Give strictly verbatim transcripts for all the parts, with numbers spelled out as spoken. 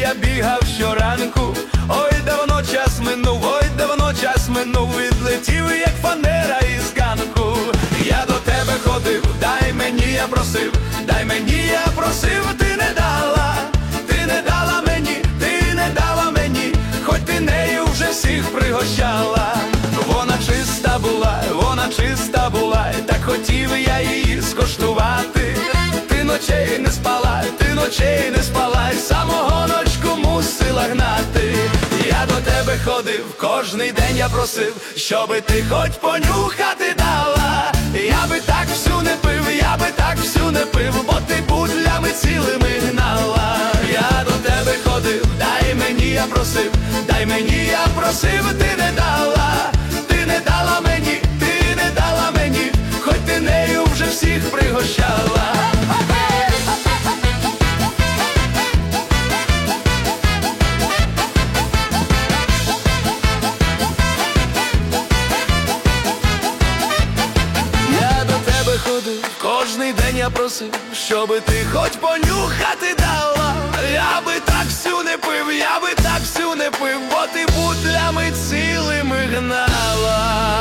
я бігав щоранку. Ой, давно час минув, ой, давно час минув, відлетів, як фанера із ганку. Я до тебе ходив, дай мені, я просив, дай мені, я просив, ти не дала, ти не дала мені, ти не дала мені, хоч ти нею вже всіх пригощала. Вона чиста була, вона чиста була, так хотів я її скоштувати. Ти ночей не спала, ти ночей не спала, й самого ночку мусила гнати. Я до тебе ходив, кожний день я просив, щоби ти хоч понюхати дала. Я би так всю не пив, я би так всю не пив, бо ти бутлями цілими гнала. Я до тебе ходив, дай мені, я просив, дай мені, я просив, ти не дала, ти не дала мені, ти не дала мені, хоч ти нею вже всіх пригощала. Кожний день я просив, щоби ти хоч понюхати дала. Я би так всю не пив, я би так всю не пив, бо ти бутлями цілими гнала.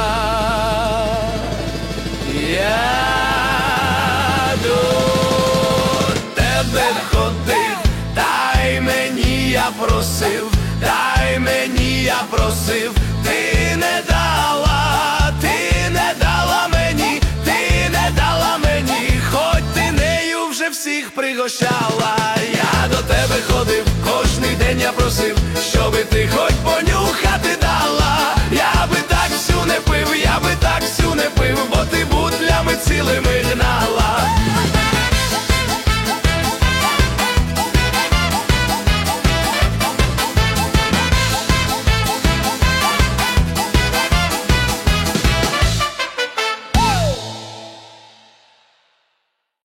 Я до тебе ходив, дай мені, я просив, дай мені, я просив, ти не дала, ти не дала мені, ти не дала мені, хоч ти нею вже всіх пригощала.